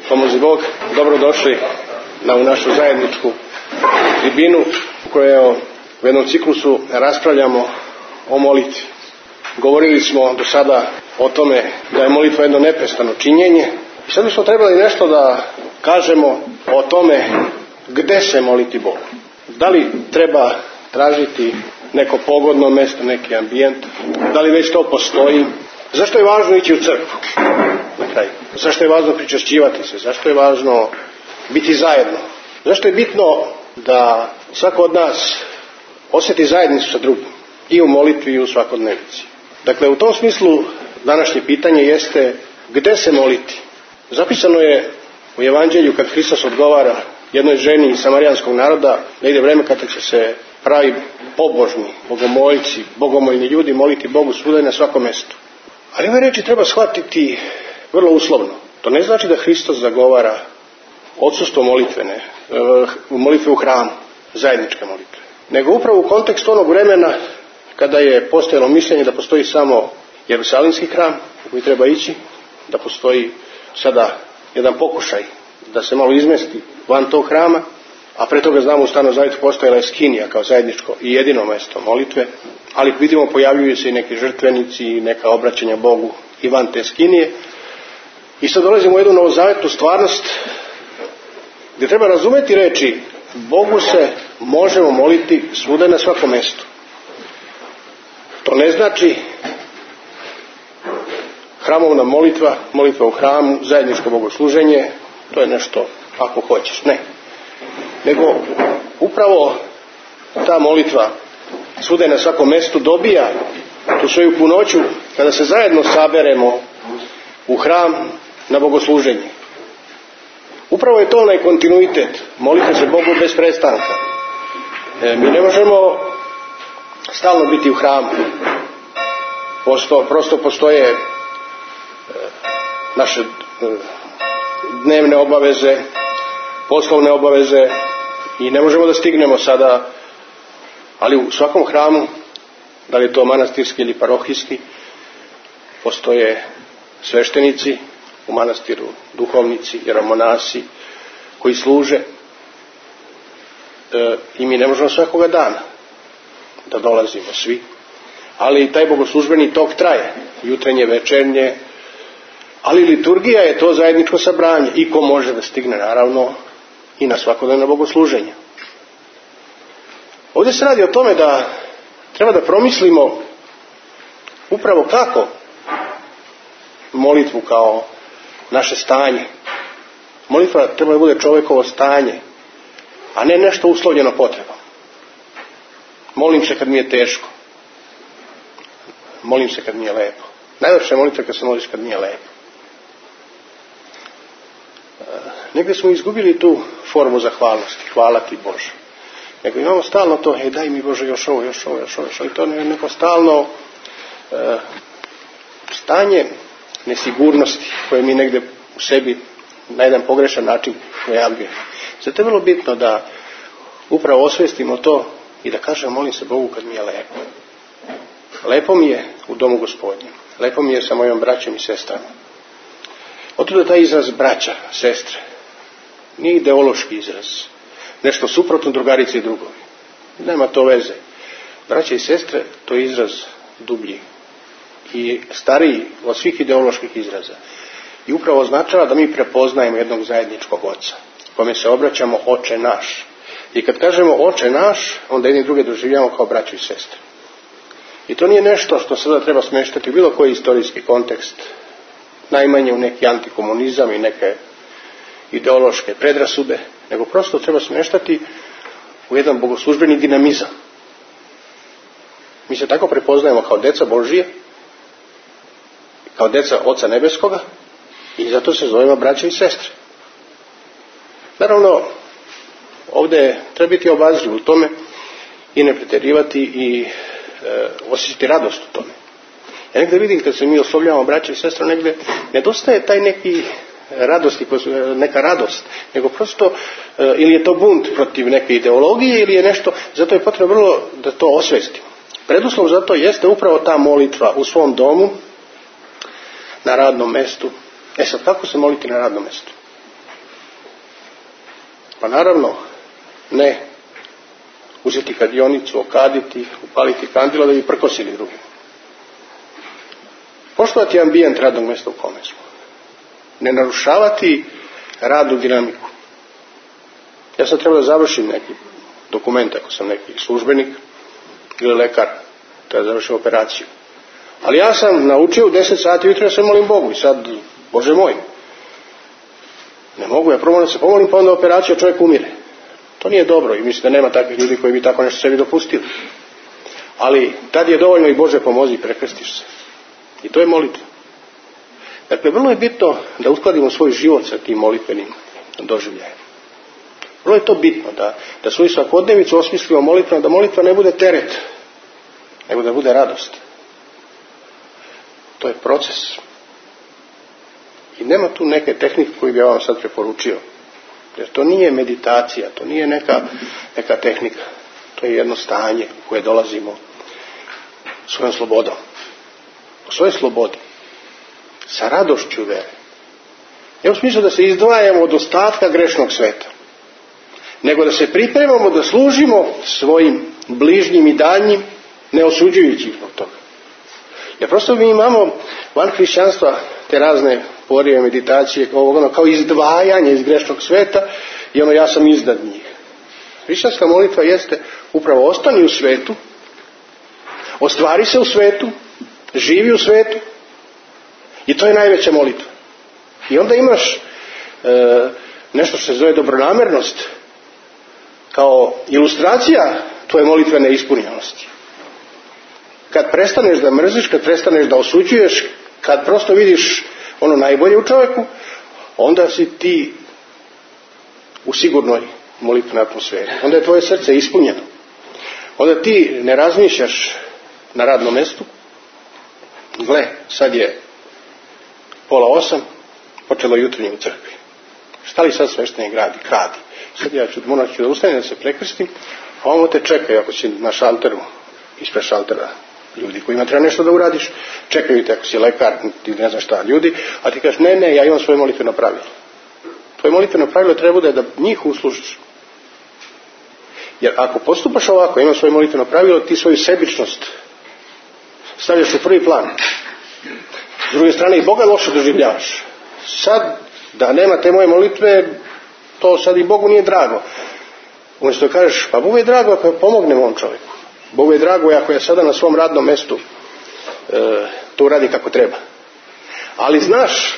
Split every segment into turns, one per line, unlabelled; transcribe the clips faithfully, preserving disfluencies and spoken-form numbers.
Pomozi Bog, dobrodošli na u našu zajedničku tribinu u kojoj u jednom ciklusu raspravljamo o molitvi. Govorili smo do sada o tome da je molitva jedno neprestano činjenje i sad bismo trebali nešto da kažemo o tome gde se moliti Bogu. Da li treba tražiti neko pogodno mjesto, neki ambijent, da li već to postoji. Zašto je važno ići u crkvu? Na kraju. Zašto je važno pričešćivati se? Zašto je važno biti zajedno? Zašto je bitno da svako od nas osjeti zajednicu sa drugim i u molitvi i u svakodnevici? Dakle, u tom smislu današnje pitanje jeste gde se moliti? Zapisano je u Evanđelju kad Hristos odgovara jednoj ženi iz samarijanskog naroda da ide vreme kada će se pravi pobožni, bogomoljci, bogomoljni ljudi moliti Bogu svuda i na svakom mjestu. Ali ove reči treba shvatiti vrlo uslovno. To ne znači da Hristos zagovara odsustvo molitvene, molitve u hramu, zajedničke molitve. Nego upravo u kontekstu onog vremena kada je postojalo mišljenje da postoji samo Jerusalimski hram u koji treba ići, da postoji sada jedan pokušaj da se malo izmesti van tog hrama, a pre toga znamo u Starom Zavjetu postojala je skinija kao zajedničko i jedino mjesto molitve, ali vidimo pojavljuju se i neki žrtvenici i neka obraćanja Bogu i van te skinije. I sad dolazimo u jednu novozavetnu stvarnost gdje treba razumjeti reči Bogu se možemo moliti svuda na svakom mjestu. To ne znači hramovna molitva, molitva u hramu, zajedničko bogosluženje, to je nešto ako hoćeš. Ne. Nego upravo ta molitva svuda na svakom mjestu dobija tu svoju punoću kada se zajedno saberemo u hram na bogosluženje. Upravo je to onaj kontinuitet. Molite se Bogu bez prestanka. E, mi ne možemo stalno biti u hramu. Posto, prosto postoje e, naše e, dnevne obaveze, poslovne obaveze i ne možemo da stignemo sada, ali u svakom hramu, da li je to manastirski ili parohijski, postoje sveštenici u manastiru, duhovnici, jeromonasi koji služe e, i mi ne možemo svakoga dana da dolazimo svi, ali taj bogoslužbeni tok traje, jutrenje, večernje, ali liturgija je to zajedničko sabranje i ko može da stigne naravno i na svakodnevno bogosluženje. Ovdje se radi o tome da treba da promislimo upravo kako molitvu kao naše stanje. Molitva treba da bude čovjekovo stanje, a ne nešto uslovljeno potrebom. Molim se kad mi je teško. Molim se kad mi je lepo. Najlepša je molitva kad se moliš kad mi je lepo. Negdje smo izgubili tu formu zahvalnosti. Hvala ti Bože. Nego imamo stalno to, e daj mi Bože još ovo, još ovo, još ovo, još ovo. I to je neko stalno e, stanje nesigurnosti koje mi negdje u sebi na jedan pogrešan način pojavljujemo. Zato je vrlo bitno da upravo osvestimo to i da kažemo molim se Bogu kad mi je lepo. Lepo mi je u domu Gospodnjem. Lepo mi je sa mojom braćom i sestrama. Otuda taj izraz braća, sestre, nije ideološki izraz. Nešto suprotno drugarice i drugovi. Nema to veze. Braća i sestre, to je izraz dublji i stariji od svih ideoloških izraza. I upravo označava da mi prepoznajemo jednog zajedničkog oca, kome se obraćamo oče naš. I kad kažemo oče naš, onda jedni druge doživljamo kao braću i sestre. I to nije nešto što sada treba smeštati u bilo koji istorijski kontekst, najmanje u neki antikomunizam i neke ideološke predrasude, nego prosto treba smeštati u jedan bogoslužbeni dinamizam. Mi se tako prepoznajemo kao deca Božije, kao deca Oca Nebeskoga i zato se zovemo braća i sestre. Naravno, ovdje treba biti obazriv u tome i ne pretjerivati i e, osjetiti radost u tome. Ja negdje vidim kad se mi oslovljavamo braća i sestre, negdje nedostaje taj neki radosti, neka radost, nego prosto e, ili je to bunt protiv neke ideologije ili je nešto, zato je potrebno vrlo da to osvestimo. Preduslov za to jeste upravo ta molitva u svom domu, na radnom mjestu. E sad, kako se moliti na radnom mjestu? Pa naravno, ne uzeti kadionicu, okaditi, upaliti kandila da bi prkosili drugi. Poštovati ambijent radnog mjesta u kome smo. Ne narušavati radnu dinamiku. Ja sad treba da završim neki dokument, ako sam neki službenik ili lekar, treba da završim operaciju. Ali ja sam naučio u deset sati ujutro da se molim Bogu i sad, Bože moj, ne mogu, ja prvo da se pomolim pa onda operacija čovjek umire. To nije dobro i mislim da nema takvih ljudi koji bi tako nešto sebi dopustili. Ali tad je dovoljno i Bože pomozi i prekrstiš se. I to je molitva. Dakle, vrlo je bitno da uskladimo svoj život sa tim molitvenim doživljajem. Vrlo je to bitno da, da svoju svakodnevicu osmislimo molitvom, da molitva ne bude teret, nego da bude radost. To je proces. I nema tu neke tehnike koju bi ja vam sad preporučio. Jer to nije meditacija, to nije neka, neka tehnika. To je jedno stanje u koje dolazimo svojom slobodom. U svojoj slobodi. Sa radošću vere. Ne u smislu da se izdvajamo od ostatka grešnog sveta. Nego da se pripremamo da služimo svojim bližnjim i daljnjim, ne osuđujući ih zbog toga. Jer prosto mi imamo van hrišćanstva te razne porive meditacije ono, kao izdvajanje iz grešnog sveta i ono ja sam iznad njih. Hrišćanska molitva jeste upravo ostani u svetu, ostvari se u svetu, živi u svetu i to je najveća molitva. I onda imaš e, nešto što se zove dobronamjernost kao ilustracija tvoje molitvene ispunjenosti. Kad prestaneš da mrziš, kad prestaneš da osuđuješ, kad prosto vidiš ono najbolje u čovjeku, onda si ti u sigurnoj molitvenoj atmosferi. Onda je tvoje srce ispunjeno. Onda ti ne razmišljaš na radnom mjestu. Gle, sad je pola osam, počelo jutarnje u crkvi. Šta li sad sveštenik radi? Kradi. Sad ja ću, morat ću da ustanem da se prekrstim, a ono te čekaju ako si na šalteru, ispred šaltera ljudi kojima treba nešto da uradiš, čekaju te ako si lekar, ti ne znaš šta ljudi, a ti kažeš ne, ne, ja imam svoje molitveno pravilo. Tvoje molitveno pravilo treba bude da njih uslužiš. Jer ako postupaš ovako, imaš svoje molitveno pravilo, ti svoju sebičnost stavljaš u prvi plan. S druge strane i Boga loše doživljavaš. Sad, da nema te moje molitve, to sad i Bogu nije drago. Umjesto da kažeš, pa Bogu je drago ako pomogne ovom čovjeku. Bogu je drago ako je sada na svom radnom mjestu e, to radi kako treba. Ali znaš,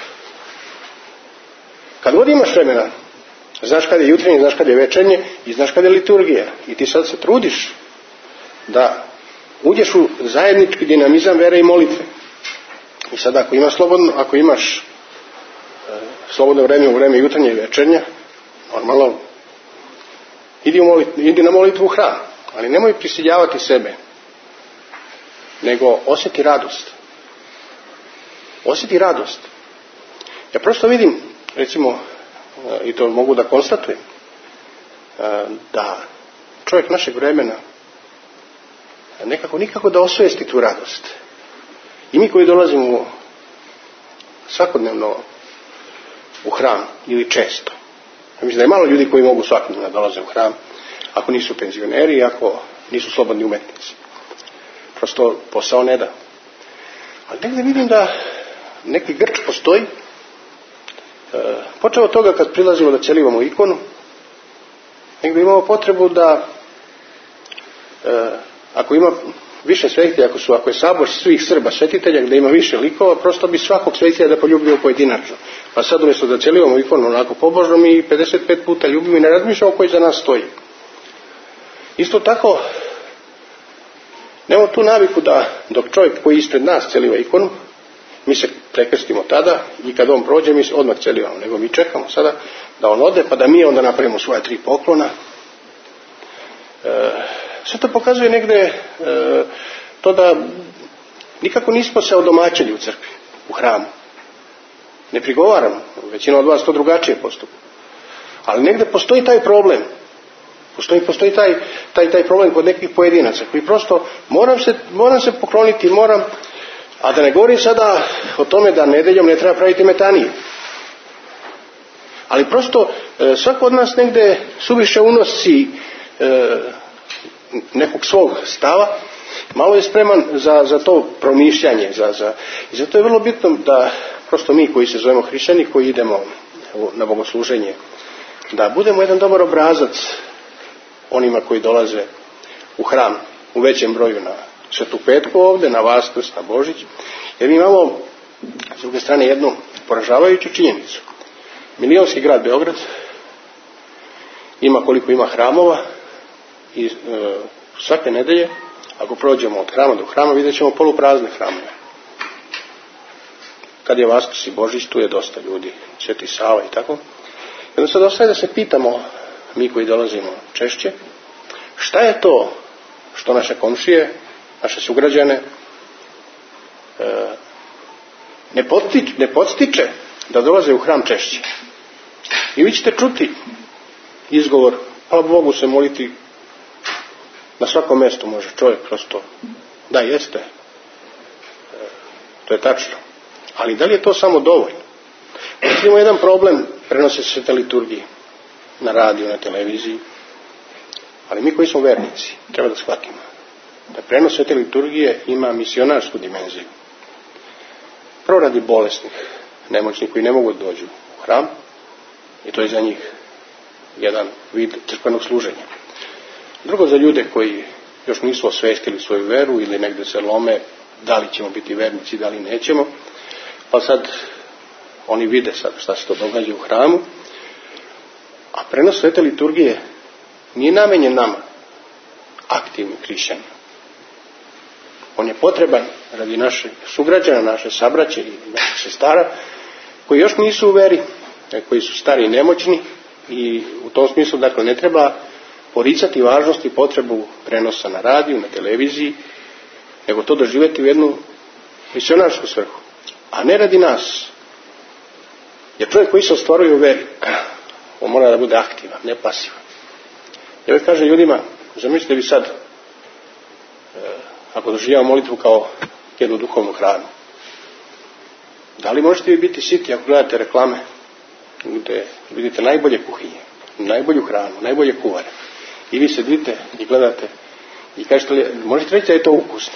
kad god imaš vremena, znaš kad je jutrenje, znaš kad je večernje i znaš kad je liturgija. I ti sad se trudiš da uđeš u zajednički dinamizam vere i molitve. I sad ako imaš slobodno, ako imaš e, slobodno vreme u vreme jutarnje i večernja, normalno idi, u molit, idi na molitvu u hram. Ali nemoj prisiljavati sebe, nego osjeti radost. Osjeti radost. Ja prosto vidim, recimo, i to mogu da konstatujem, da čovjek našeg vremena nekako nikako da osvijesti tu radost. I mi koji dolazimo svakodnevno u hram ili često. Ja mislim da je malo ljudi koji mogu svakodnevno dolaze u hram, ako nisu penzioneri, ako nisu slobodni umetnici. Prosto posao ne da. Ali negdje vidim da neki grč postoji. E, počeo od toga kad prilazimo da celivamo ikonu, negdje imamo potrebu da e, ako ima više svetitelja, ako, su, ako je sabor svih Srba svetitelja gdje ima više likova, prosto bi svakog svetitelja da poljubimo pojedinačno. Pa sad umjesto da celivamo ikonu onako pobožno, mi pedeset pet puta ljubimo i ne razmišljamo koji za nas stoji. Isto tako, nemamo tu naviku da dok čovjek koji ispred nas celiva ikonu, mi se prekrstimo tada i kad on prođe mi se odmah celivamo, nego mi čekamo sada da on ode pa da mi onda napravimo svoja tri poklona. E, sve to pokazuje negdje e, to da nikako nismo se odomaćili u crkvi, u hramu. Ne prigovaram, većina od vas to drugačije postupa. Ali negdje postoji taj problem. Postoji, postoji taj, taj, taj problem kod nekih pojedinaca koji prosto moram se, moram se pokloniti, moram, a da ne govorim sada o tome da nedeljom ne treba praviti metaniju. Ali prosto svako od nas negdje suviše unosi nekog svog stava, malo je spreman za, za to promišljanje. Za, za, I zato je vrlo bitno da prosto mi koji se zovemo hrišćani, koji idemo na bogosluženje, da budemo jedan dobar obrazac onima koji dolaze u hram u većem broju na Svetu Petku ovdje, na Vaskrs, na Božić. Jer mi imamo s druge strane jednu poražavajuću činjenicu. Milionski grad Beograd ima koliko ima hramova i e, svake nedelje, ako prođemo od hrama do hrama, vidjet ćemo poluprazne hramove. Kad je Vaskrs i Božić, tu je dosta ljudi, Sveti Sava i tako. I onda sad ostaje da se pitamo, mi koji dolazimo češće, šta je to što naše komšije, naše sugrađane e, ne, podstiče, ne podstiče da dolaze u hram češće. I vi ćete čuti izgovor, hvala Bogu se moliti na svakom mjestu može čovjek prosto. Da, jeste. E, to je tačno. Ali da li je to samo dovoljno? Imamo jedan problem, prenose se te liturgije na radiju, na televiziji. Ali mi koji smo vernici, treba da shvatimo da prenos te liturgije ima misionarsku dimenziju. Prvo radi bolesnih, nemoćnih koji ne mogu da dođu u hram, i to je za njih jedan vid crkvenog služenja. Drugo, za ljude koji još nisu osvestili svoju veru ili negdje se lome da li ćemo biti vernici, da li nećemo, pa sad oni vide sad šta se to događa u hramu, a prenos svete liturgije nije namenjen nama, aktivnim hrišćanima. On je potreban radi naše sugrađana, naše sabraće i naše sestara, koji još nisu u veri, koji su stari i nemoćni, i u tom smislu, dakle, ne treba poricati važnost i potrebu prenosa na radiju, na televiziji, nego to doživjeti u jednu misionarsku svrhu, a ne radi nas. Jer čovjek koji se ostvaruje u veri, on mora da bude aktivan, ne pasivan. Ja uvijek kažem ljudima, zamislite vi sad, ako doživljamo molitvu kao jednu duhovnu hranu, da li možete vi biti siti ako gledate reklame gdje vidite najbolje kuhinje, najbolju hranu, najbolje kuvare, i vi sedite i gledate i kažete, možete reći da je to ukusno,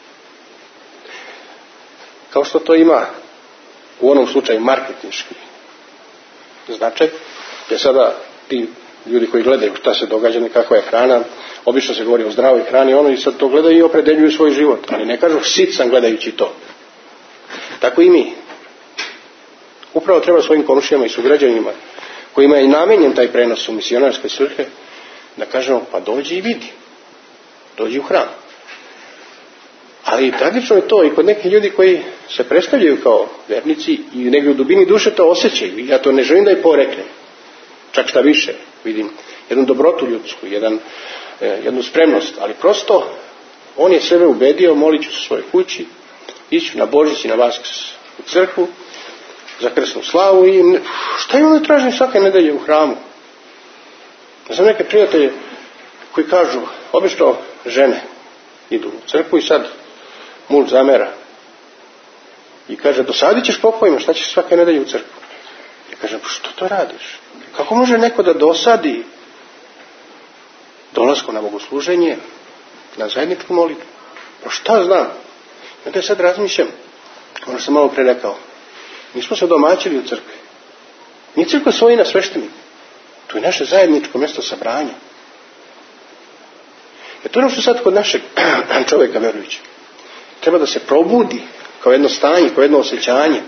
kao što to ima u onom slučaju marketinški značaj, jer sada ti ljudi koji gledaju šta se događa, kakva je hrana, obično se govori o zdravoj hrani, ono, i sad to gledaju i opredeljuju svoj život, ali ne kažu sit sam gledajući to. Tako i mi. Upravo treba svojim komšijama i sugrađanima, kojima je namenjen taj prenos u misionarske svrhe, da kažemo, pa dođi i vidi, dođi u hram. Ali tragično je to i kod nekih ljudi koji se predstavljaju kao vernici i negdje u dubini duše to osjećaju. Ja to ne želim da je poreknem. Čak šta više, vidim jednu dobrotu ljudsku, jedan, jednu spremnost, ali prosto on je sebe ubedio, molit ću se u svojoj kući, iću na Božić i na Vaskrs u crkvu, za krsnu slavu, i šta je ono tražim svake nedelje u hramu? Ja znam neke prijatelje koji kažu, obično žene idu u crkvu i sad muž zamera i kaže, dosadit ćeš pokojima, šta ćeš svake nedelje u crkvu? Ja kažem, što to radiš? Kako može neko da dosadi dolaskom na bogosluženje, na zajedničku molitvu? Pa šta znam? Ja te sad razmišljam, ono što sam malo pre rekao, mi smo se domaćili u crkvi. Nije crkva svojina sveštenika. To je naše zajedničko mjesto sabranja. Jer to je ono što sad kod našeg čovjeka verujući treba da se probudi kao jedno stanje, kao jedno osjećanje,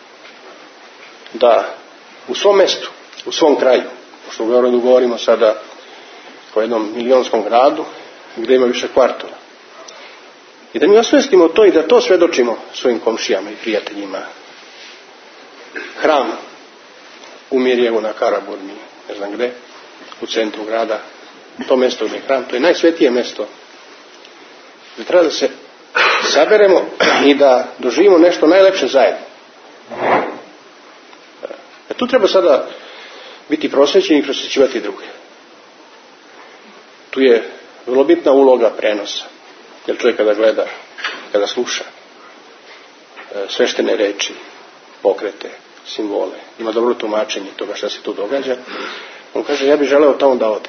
da u svom mjestu, u svom kraju, pošto u Beogradu govorimo sada kao jednom milionskom gradu gdje ima više kvartova, i da mi osvestimo to i da to svedočimo svojim komšijama i prijateljima. Hram u Mirjevu na Karaburmi, ne znam gdje, u centru grada, to mjesto gdje je hram, to je najsvetije mjesto gdje treba da se saberemo i da doživimo nešto najlepše zajedno. E tu treba sada biti prosvećeni i prosvećivati druge. Tu je vrlo bitna uloga prenosa, jer čovjek kada gleda, kada sluša sveštene reči, pokrete, simbole, ima dobro tumačenje toga što se tu događa. On kaže, ja bih želeo tamo da odem.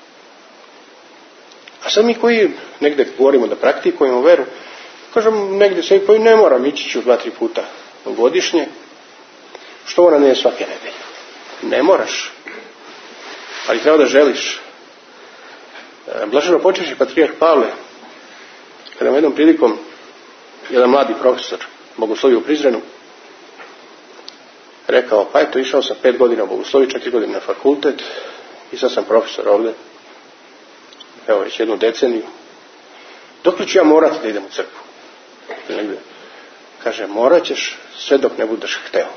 A sad mi koji negdje govorimo da praktikujemo veru, kažem, negdje se koji ne moram, ići ću dva, tri puta godišnje, što mora ne svake nedelje. Ne moraš, ali treba da želiš. Blaženo počeši patrijarh Pavle, kada jednom prilikom jedan mladi profesor bogoslovio u Prizrenu, rekao, pa eto, išao sam pet godina u bogosloviju, četiri godine na fakultet i sad sam profesor ovdje, evo već jednu deceniju. Dok li ću ja morati da idem u crkvu? Kaže, morat ćeš sve dok ne budeš hteo.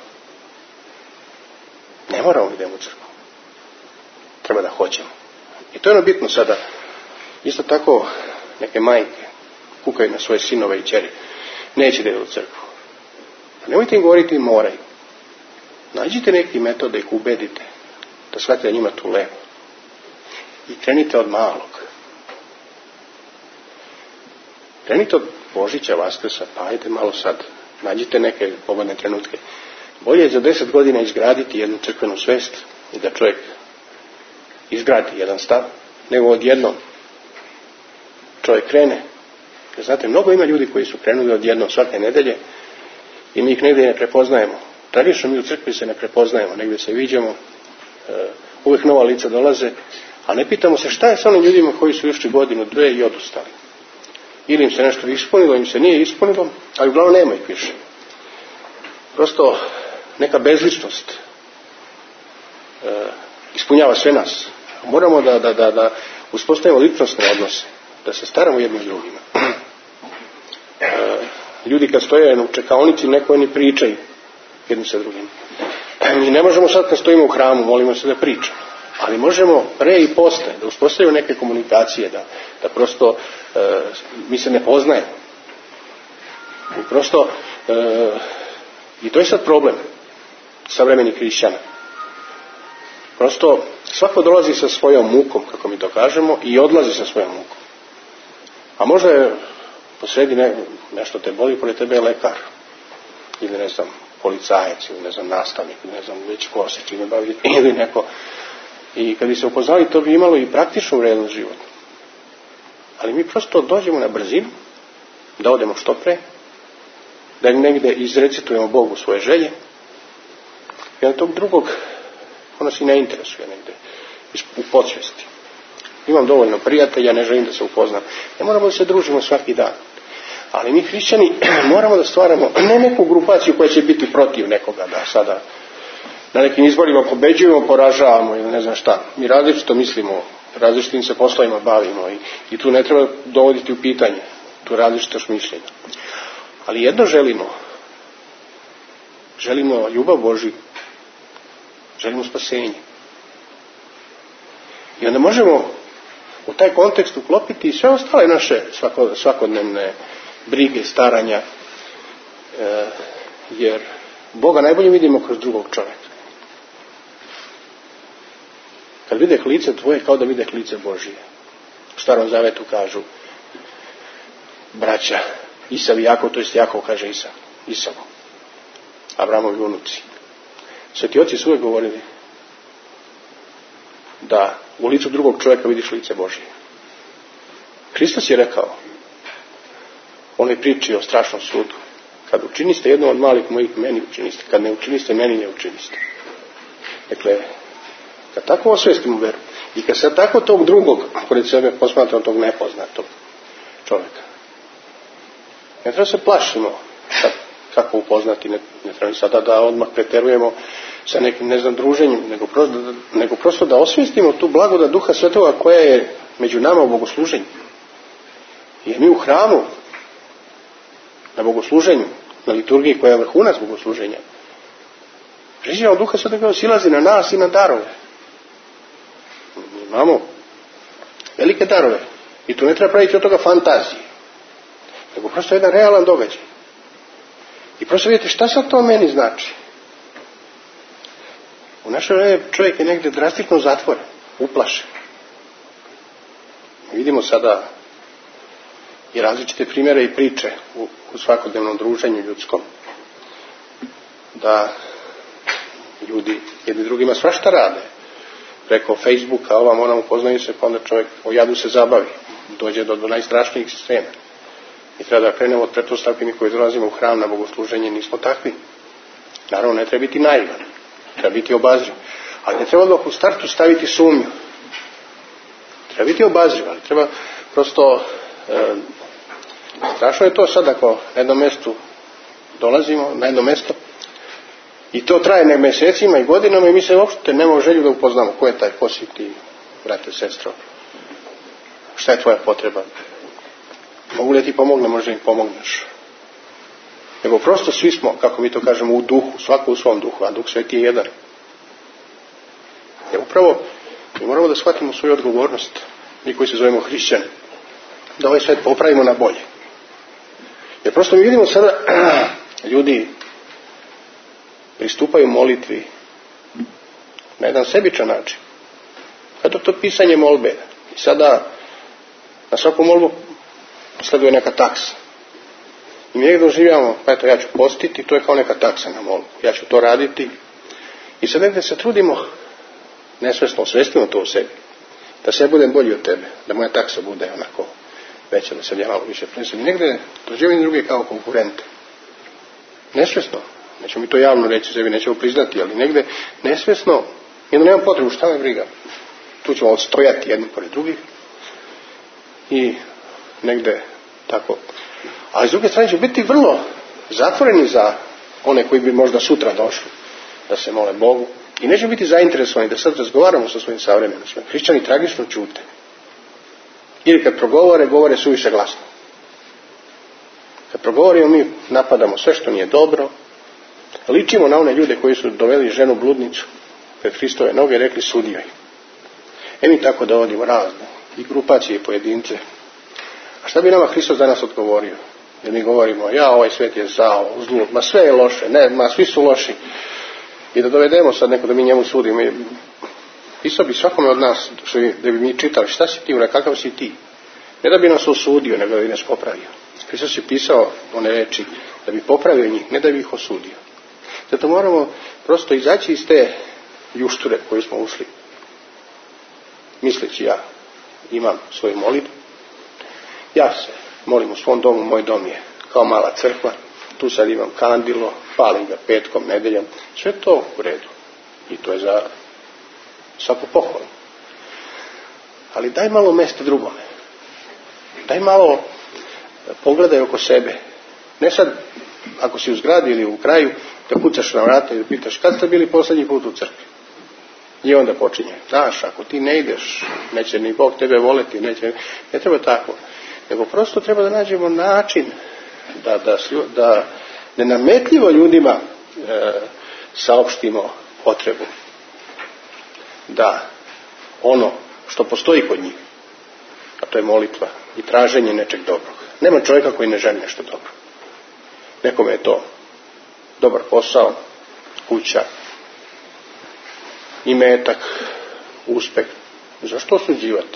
Ne moramo da idemo u crkvu. Treba da hoćemo. I to je ono bitno sada. Isto tako neke majke kukaju na svoje sinove i ćeri. Neće da idu u crkvu. Pa nemojte im govoriti moraju. Nađite neki metod da ih ubedite da shvatite da njima tu lepo. I krenite od malog. Krenite od Božića, Vaskrsa, pa ajde malo sad. Nađite neke pogodne trenutke. Bolje je za deset godina izgraditi jednu crkvenu svest i da čovjek izgradi jedan stav, nego odjednom čovjek krene. Jer znate, mnogo ima ljudi koji su krenuli odjednom svake nedelje i mi ih negdje ne prepoznajemo. Tradično mi u crkvi se ne prepoznajemo, negdje se viđamo, uvijek nova lica dolaze, a ne pitamo se šta je sa onim ljudima koji su još godinu, dve i odustali. Ili im se nešto ispunilo, im se nije ispunilo, ali uglavnom nema ih više. Prosto neka bezličnost e, ispunjava sve nas. Moramo da, da, da, da uspostavimo ličnostne odnose, da se staramo jednim drugima. E, ljudi kad stoje u čekaonici, neko ni pričaju jednim sa drugim. Mi ne možemo sad kad stojimo u hramu, molimo se da pričamo, ali možemo pre i posle da uspostavimo neke komunikacije, da, da prosto e, mi se ne poznajemo. I prosto e, i to je sad problem savremenih hrišćana. Prosto svako dolazi sa svojom mukom, kako mi to kažemo, i odlazi sa svojom mukom. A možda je posredi ne, nešto te boli, pored tebe je lekar. Ili ne znam, policajac, ili ne znam, nastavnik, ili ne znam, već ko se čime bavi, ili neko. I kad bi se upoznali, to bi imalo i praktičnu vrednost života. Ali mi prosto dođemo na brzinu, da odemo što pre, da negdje izrecitujemo Bogu svoje želje, i od tog drugog ono se i ne interesuje negdje u podsvijesti. Imam dovoljno prijatelja, ne želim da se upoznam. Ne moramo da se družimo svaki dan. Ali mi hrišćani moramo da stvaramo ne neku grupaciju koja će biti protiv nekoga, da sada na nekim izborima pobeđujemo, poražavamo ili ne znam šta. Mi različito mislimo, različitim se poslovima bavimo i, i tu ne treba dovoditi u pitanje tu različitost mišljenja. Ali jedno želimo, želimo ljubav Božju, želimo spasenje. I onda možemo u taj kontekst uklopiti i sve ostale naše svako, svakodnevne brige, staranja, e, jer Boga najbolje vidimo kroz drugog čovjeka. Kad videh lice tvoje, kao da videh lice Božije. U Starom Zavetu kažu braća Isav i Jakov, to jest Jakov kaže Isav, Isavu, Abrahamovi unuci. Sveti oci su uvijek govorili da u licu drugog čovjeka vidiš lice Božije. Hristos je rekao, on je priči o strašnom sudu. Kad učiniste jedno od malih mojih, meni učiniste. Kad ne učiniste, meni ne učiniste. Dakle, kad tako osvestimo veru i kad se tako tog drugog, pored sebe posmatramo tog nepoznatog čovjeka, ne treba se plašimo sad, kako upoznati, ne, ne treba sada da odmah preterujemo sa nekim, ne znam, druženjem, nego prosto, nego prosto da osvestimo tu blagodat Duha Svetoga koja je među nama u bogosluženju. Jer mi u hramu, na bogosluženju, na liturgiji koja je vrhunac bogosluženja, preživamo Duha Svetoga silazi na nas i na darove. Mi imamo velike darove i tu ne treba praviti od toga fantazije, nego prosto jedan realan događaj. I prosto vidite šta sad to meni znači. U našoj vreme čovjek je negdje drastično zatvoren, uplašen. Mi vidimo sada i različite primjere i priče u, u svakodnevnom druženju ljudskom. Da ljudi jedni drugima svašta rade. Preko Facebooka, ovam onam upoznaju se, pa onda čovjek o jadu se zabavi. Dođe do, do najstrašnijih scena. I treba da krenemo od pretpostavke, mi koji dolazimo u hram na bogosluženje nismo takvi. Naravno, ne treba biti naivan, treba biti obazriv. Ali ne treba odmah u startu staviti sumnju. Treba biti obazriv, ali treba prosto... E, strašno je to sad ako na jednom mjestu dolazimo, na jedno mjesto, i to traje ne mjesecima i godinama i mi se uopšte nemamo želju da upoznamo ko je taj, ko si ti, brate, sestro. Šta je tvoja potreba? Mogu li ti pomogne, možda im pomogneš. Nego prosto svi smo, kako mi to kažemo, u duhu, svako u svom duhu, a Duh Sveti je jedan. Jer upravo mi moramo da shvatimo svoju odgovornost, mi koji se zovemo hrišćani, da ovaj svet popravimo na bolje. Jer prosto mi vidimo sada ljudi pristupaju molitvi na jedan sebičan način. Kada to pisanje molbe. I sada na svaku molbu sleduje neka taksa. I mi negdje doživljamo, pa eto ja ću postiti, to je kao neka taksa na molbu. Ja ću to raditi. I sad negdje se trudimo, nesvjesno osvestimo to u sebi, da sve budem bolji od tebe, da moja taksa bude onako veća, da se ja malo više prenesem. I negdje doživljamo druge kao konkurente. Nesvjesno. Nećemo mi to javno reći sebi, nećemo priznati, ali negdje nesvjesno, jedno nemam potrebu, šta me briga. Tu ćemo odstojati jedni pored drugih i negdje tako. Ali s druge strane će biti vrlo zatvoreni za one koji bi možda sutra došli da se mole Bogu i neće biti zainteresovani da sad razgovaramo sa svojim savremenicima. Hrišćani tragično ćute. Ili kad progovore, govore suviše glasno. Kad progovorimo, mi napadamo sve što nije dobro, ličimo na one ljude koji su doveli ženu bludnicu pred Hristove noge i rekli sudio je. E mi tako dovodimo razne i grupacije i pojedince. A šta bi nama Hristos danas odgovorio? Jer mi govorimo, ja, ovaj svijet je zao, zlu, ma sve je loše, ne, ma svi su loši. I da dovedemo sad neko da mi njemu sudimo. Pisao bi svakome od nas, da bi mi čitali, šta si ti, kakav si ti? Ne da bi nas osudio, nego da bi nas popravio. Hristos je pisao one reči da bi popravio njih, ne da bi ih osudio. Zato moramo prosto izaći iz te ljušture koju smo ušli. Misleći ja imam svoju molitvu, ja se molim u svom domu, moj dom je kao mala crkva, tu sad imam kandilo, palim ga petkom, nedeljom, sve to u redu. I to je za svaku pohvalu. Ali daj malo mjesta drugome. Daj malo pogledaj oko sebe. Ne sad, ako si u zgradi ili u kraju, da kucaš na vrata i da pitaš kad ste bili posljednji put u crkvi. I onda počinje. Znaš, ako ti ne ideš, neće ni Bog tebe voleti, neće, ne treba tako. Nego prosto treba da nađemo način da, da, da nenametljivo ljudima e, saopštimo potrebu. Da ono što postoji kod njih, a to je molitva i traženje nečeg dobrog. Nema čovjeka koji ne želi nešto dobro. Nekome je to dobar posao, kuća, imetak, uspeh. Zašto osuđivati?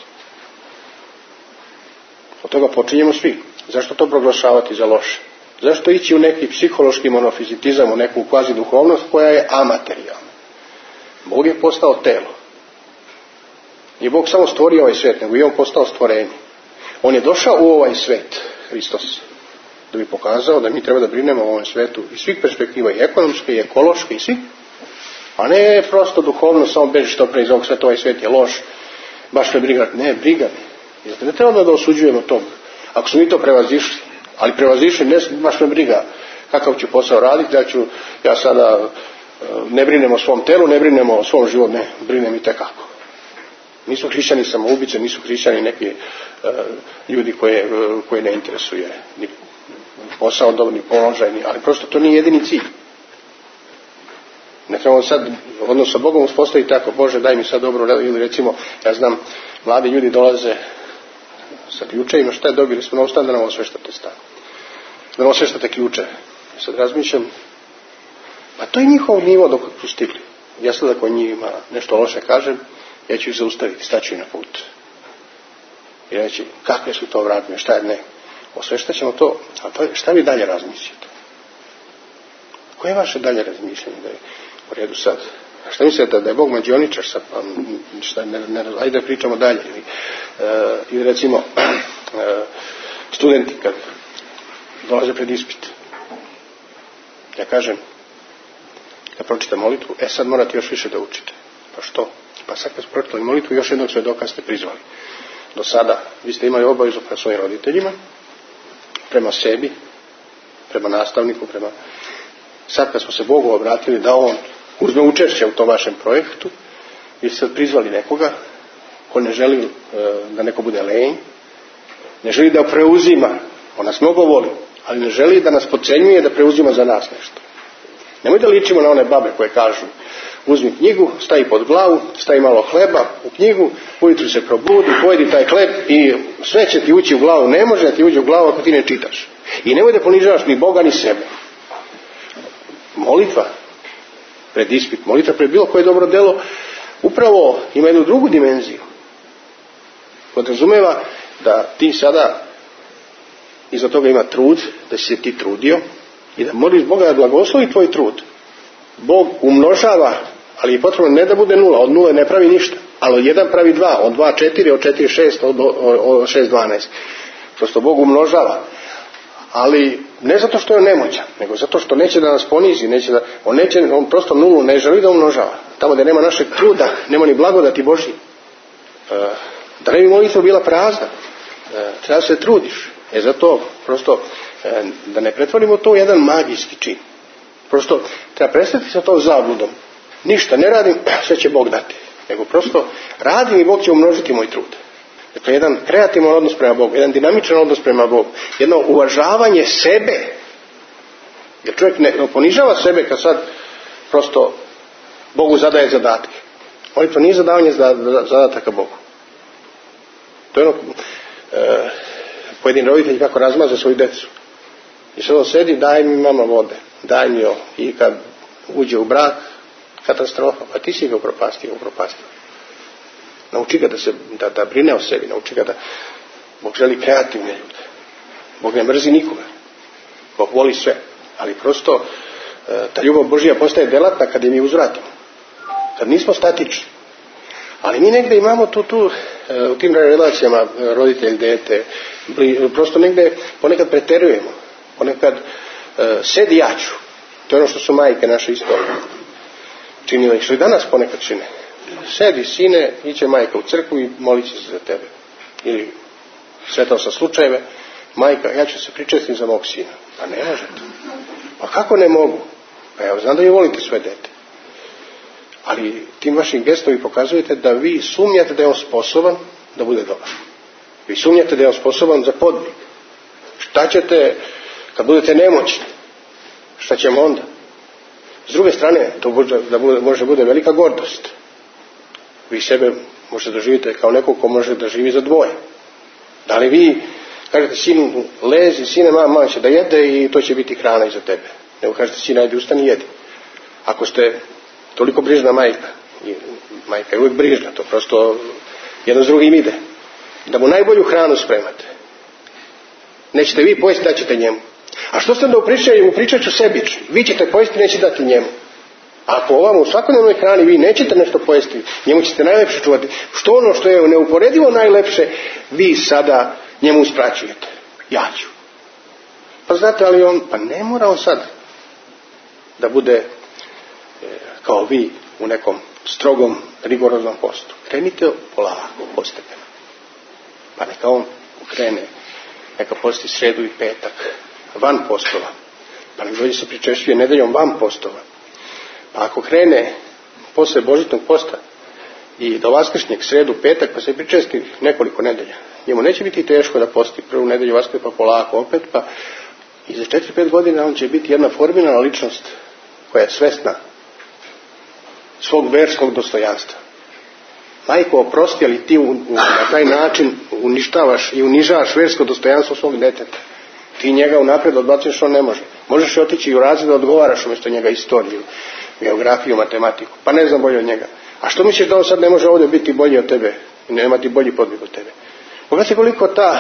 Od toga počinjemo svi. Zašto to proglašavati za loše? Zašto ići u neki psihološki monofizitizam, u neku kvazi duhovnost koja je amaterijalna? Bog je postao telo. Nije Bog samo stvorio ovaj svijet, nego i on postao stvorenje. On je došao u ovaj svijet, Hristos, da bi pokazao da mi treba da brinemo o ovom svijetu iz svih perspektiva, i ekonomske, i ekološke, i svih. A ne prosto duhovno, samo beži što pre iz ovog sveta, ovaj svijet je loš, baš me briga. Ne, briga mi. Jer ne treba da osuđujemo tog. Ako su mi to prevazišli, ali prevazišli, ne, baš me briga kakav ću posao raditi, da ću ja sada ne brinem o svom telu, ne brinem o svom životu, ne, brinem i tekako. Nisu hrišćani samoubice, nisu hrišćani neki uh, ljudi koje, uh, koje ne interesuje ni posao, dobro, ni položaj, ni, ali prosto to nije jedini cilj. Ne trebamo sad odnos sa Bogom uspostaviti tako, Bože daj mi sad dobro, ili recimo, ja znam, mladi ljudi dolaze sa ključevima, šta je dobili smo na ustan da nam osveštate stan. Da nam osveštate ključe. Sad razmišljam, pa to je njihov nivo dok su stigli. Ja sad ako njima nešto loše kažem, ja ću ih zaustaviti, staću i na put. I reći, kakve su to vratne, šta je ne. Osveštat ćemo to, a šta vi dalje razmišljate? Koje je vaše dalje razmišljanje? U redu sad. A šta mislite da je Bog mađioničar sad? Pa šta, ne, ne, ajde da pričamo dalje. Ili, uh, ili recimo uh, studenti kad dolaze pred ispit. Ja kažem, ja pročitam molitvu, e sad morate još više da učite. Pa što? Pa sad kad ste pročitali molitvu, još jednog svedoka ste prizvali. Do sada vi ste imali obavezu prema svojim roditeljima, prema sebi, prema nastavniku, prema... Sad kad smo se Bogu obratili da on uzme učešće u tom vašem projektu, vi ste sad prizvali nekoga ko ne želi e, da neko bude lenj, ne želi da preuzima, on nas mnogo voli, ali ne želi da nas podcenjuje da preuzima za nas nešto. Nemoj da ličimo na one babe koje kažu uzmi knjigu, stavi pod glavu, stavi malo hleba u knjigu, ujutru se probudi, pojedi taj hleb i sve će ti ući u glavu. Ne može da ti uđe u glavu ako ti ne čitaš. I nemoj da ponižavaš ni Boga ni sebe. Molitva pred ispit, molitva pred bilo koje dobro delo upravo ima jednu drugu dimenziju. Podrazumeva da ti sada iza toga ima trud, da si se ti trudio i da moliš Boga da blagoslovi tvoj trud. Bog umnožava, ali je potrebno ne da bude nula, od nule ne pravi ništa, ali od jedan pravi dva, od dva četiri, od četiri šest, od, od šest dvanaest. Prosto Bog umnožava, ali ne zato što je nemoćan, nego zato što neće da nas ponizi, neće da, on, neće, on prosto nulu ne želi da umnožava. Tamo gdje nema našeg truda, nema ni blagodati Božji. E, da ne bi molitva bila prazna, e, treba se trudiš. E zato prosto e, da ne pretvorimo to u jedan magijski čin. Prosto treba prestati sa tom zabludom. Ništa ne radim, sve će Bog dati. Nego prosto radim i Bog će umnožiti moj trud. Dakle, jedan kreativan odnos prema Bogu, jedan dinamičan odnos prema Bogu, jedno uvažavanje sebe. Jer čovjek ne ponižava sebe kad sad prosto Bogu zadaje zadatke. Molitva nije zadavanje zadataka Bogu. To je ono e, pojedini roditelji kako razmaze svoju decu. I sad on sedi, daj mi mama vode, daj mi ovo. I kad uđe u brak, katastrofa, pa ti si ga upropastio, upropastio. Nauči ga da, se, da, da brine o sebi, nauči ga da Bog želi kreativne ljude. Bog ne mrzi nikoga. Bog voli sve. Ali prosto ta ljubav Božja postaje delatna kad je mi uzvratimo. Kad nismo statični. Ali mi negdje imamo tu, tu u tim relacijama roditelj, dete, prosto negdje ponekad preterujemo. Ponekad sedi ja ću. To je ono što su majke naše isto činile. Što i danas ponekad čine. Sedi sine, iće majka u crkvu i molit će se za tebe. Ili sretao sam slučajeve, majka, ja ću se pričestiti za mog sina. Pa ne možete. Pa kako ne mogu? Pa ja znam da vi volite svoje dete. Ali tim vašim gestovi pokazujete da vi sumnjate da je on sposoban da bude dobar. Vi sumnjate da je on sposoban za podvig. Šta ćete kad budete nemoćni? Šta ćemo onda? S druge strane, to može da bude, može bude velika gordost. Vi sebe možete doživite kao nekog ko može da živi za dvoje. Da li vi kažete sinu lezi, sine, mama, mama će da jede i to će biti hrana i za tebe. Nego kažete sine, ajde ustani i jedi. Ako ste toliko brižna majka, i majka je uvijek brižna, to prosto jedno s drugim ide, da mu najbolju hranu spremate. Nećete vi pojesti, daćete njemu. A što ste da upričaju, upričat ću sebični. Vi ćete pojesti, neće dati njemu. Ako ovamo u svakodnevnoj hrani vi nećete nešto pojesti, njemu ćete najlepše čuvati. Što ono što je neuporedivo najlepše, vi sada njemu uskraćujete. Ja ću. Pa znate, ali on, pa ne mora on sad da bude e, kao vi u nekom strogom, rigoroznom postu. Krenite polako, postepeno. Pa neka on krene, neka posti sredu i petak, van postova. Pa nek dođe se pričešćuje nedeljom van postova. Pa ako krene posle božitnog posta i do vaskršnjeg sredu, petak, pa se pričesti nekoliko nedelja. Njemu neće biti teško da posti prvu nedelju vaskršnje, pa polako opet, pa i za četiri pet godina on će biti jedna formirana ličnost koja je svesna svog verskog dostojanstva. Majko, oprosti, ali ti u, u, na taj način uništavaš i unižavaš versko dostojanstvo svog deteta. Ti njega unaprijed odbacuješ, on ne može. Možeš otići i u razred da odgovaraš umjesto njega istoriju, geografiju, matematiku. Pa ne znam bolje od njega. A što misliš da on sad ne može ovdje biti bolji od tebe i ne imati bolji podvig od tebe? Pogledajte koliko ta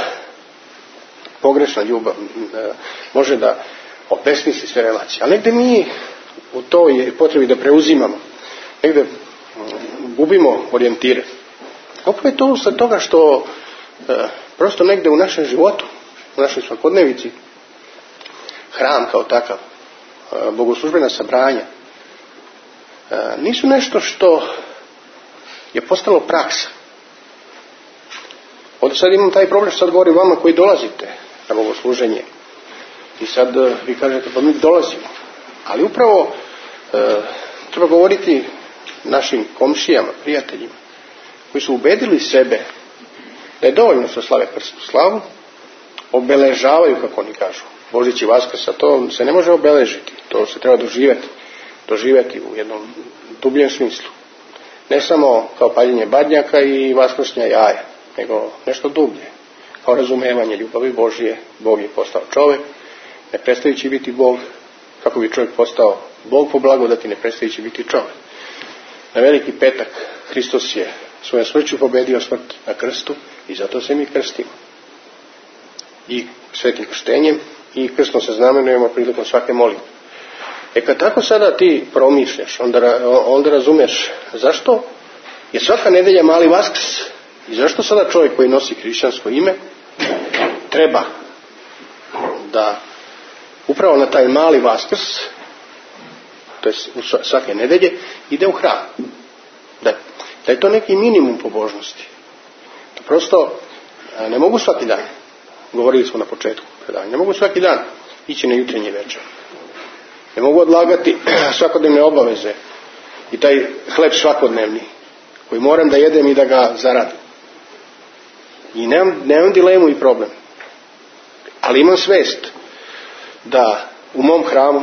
pogrešna ljubav može da obesmisli sve relacije. Ali negdje mi u toj potrebi da preuzimamo, negde gubimo orijentire. Upravo je to usled toga što e, prosto negde u našem životu, u našoj svakodnevici, hram kao takav, e, bogoslužbena sabranja, e, nisu nešto što je postalo praksa. Ovdje sad imam taj problem što sad govorim vama koji dolazite na bogosluženje. I sad e, vi kažete, pa mi dolazimo. Ali upravo e, treba govoriti našim komšijama, prijateljima, koji su ubedili sebe da je dovoljno što slave krsnu slavu, obeležavaju, kako oni kažu, Božić i Vaskrs, a to se ne može obeležiti, to se treba doživjeti, doživjeti u jednom dubljem smislu. Ne samo kao paljenje badnjaka i vaskrsnja jaja, nego nešto dublje, kao razumevanje ljubavi Božije. Bog je postao čovjek, ne prestajući biti Bog, kako bi čovjek postao Bog po blagodati, ne prestajući biti čovjek. Na veliki petak Hristos je svojom smrću pobedio smrt na krstu i zato se mi krstimo. I svetim krštenjem i krstno se znamenujemo prilikom svake molitve. E kad tako sada ti promišljaš, onda, onda razumeš zašto je svaka nedelja mali Vaskrs i zašto sada čovjek koji nosi hrišćansko ime treba da upravo na taj mali Vaskrs, to je svake nedelje, ide u hram. Da, da je to neki minimum pobožnosti. To prosto ne mogu svaki dan, govorili smo na početku predavanja, ne mogu svaki dan ići na jutrenje večer. Ne mogu odlagati svakodnevne obaveze i taj hleb svakodnevni koji moram da jedem i da ga zaradim. I nemam, nemam dilemu i problem. Ali imam svest da u mom hramu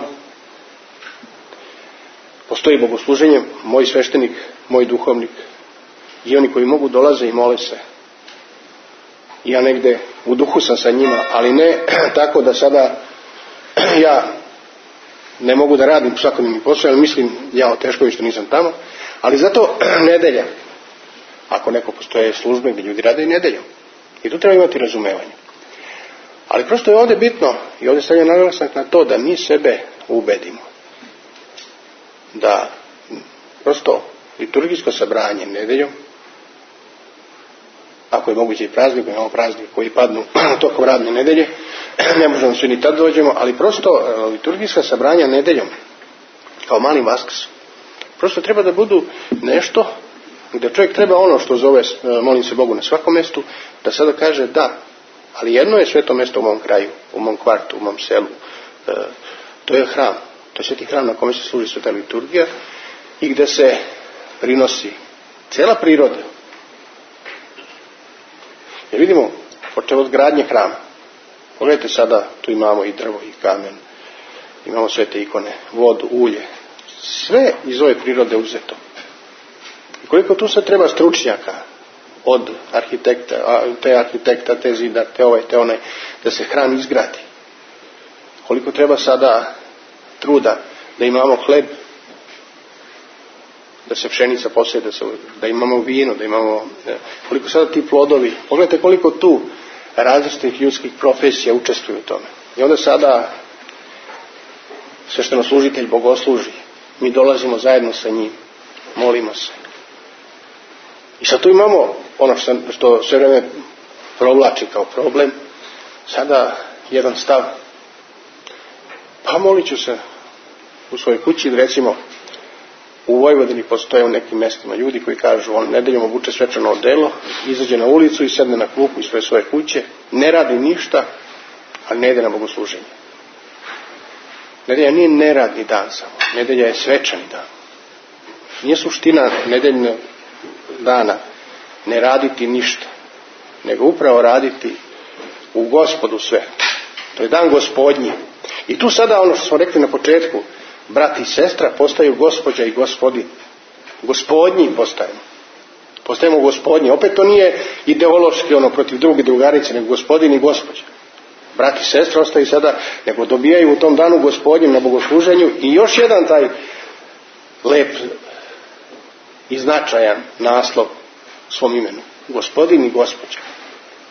postoji bogosluženje, moj sveštenik, moj duhovnik i oni koji mogu dolaze i mole se. I ja negde u duhu sam sa njima, ali ne tako da sada ja ne mogu da radim svakodnevni posao, jer mislim ja teško što nisam tamo, ali zato nedelja, ako neko postoje službe gdje ljudi rade i nedeljom. I tu treba imati razumevanje. Ali prosto je ovdje bitno, i ovdje stavljam naglasak na to da mi sebe ubedimo. Da prosto liturgijsko sabranje nedeljom, ako je moguće i praznik, imamo praznik koji padnu tokom radne nedelje, ne možemo svi ni tad dođemo, ali prosto liturgijska sabranja nedeljom, kao mali Vaskrs, prosto treba da budu nešto gdje čovjek treba ono što zove, molim se Bogu na svakom mjestu, da sada kaže da, ali jedno je sveto mjesto u mom kraju, u mom kvartu, u mom selu, e, to je hram, to je sveti hram na kome se služi sveta liturgija i gdje se prinosi cijela priroda. Jer vidimo, počeo od gradnje hrama. Pogledajte sada, tu imamo i drvo i kamen, imamo sve te ikone, vodu, ulje, sve iz ove prirode uzeto. I koliko tu sad treba stručnjaka, od arhitekta, te arhitekta, te zidar, te ovaj, te onaj, da se hram izgradi. Koliko treba sada truda da imamo hleb, da se pšenica posije, da, se, da imamo vino, da imamo, koliko sada ti plodovi, pogledajte koliko tu različitih ljudskih profesija učestvuju u tome. I onda sada sveštenoslужitelj bogosluži, mi dolazimo zajedno sa njim, molimo se. I sad tu imamo ono što, što sve vreme provlači kao problem, sada jedan stav, pa molit ću se u svojoj kući, recimo u Vojvodini postoje u nekim mjestima ljudi koji kažu, on nedeljom obuče svečano odelo, izađe na ulicu i sedne na klupu ispred svoje kuće, ne radi ništa, ali ne ide na bogosluženje. Nedelja nije neradni dan samo, nedelja je svečani dan. Nije suština nedeljnog dana ne raditi ništa, nego upravo raditi u Gospodu sve. To je dan Gospodnji. I tu sada ono što smo rekli na početku, brat i sestra postaju gospođa i gospodin. Gospodnji postajemo. Postajemo gospodnji. Opet to nije ideološki ono protiv drugi drugarice, nego gospodin i gospođa. Brat i sestra ostaju sada, nego dobijaju u tom danu Gospodnjem na bogosluženju i još jedan taj lep i značajan naslov svom imenu. Gospodin i gospođa.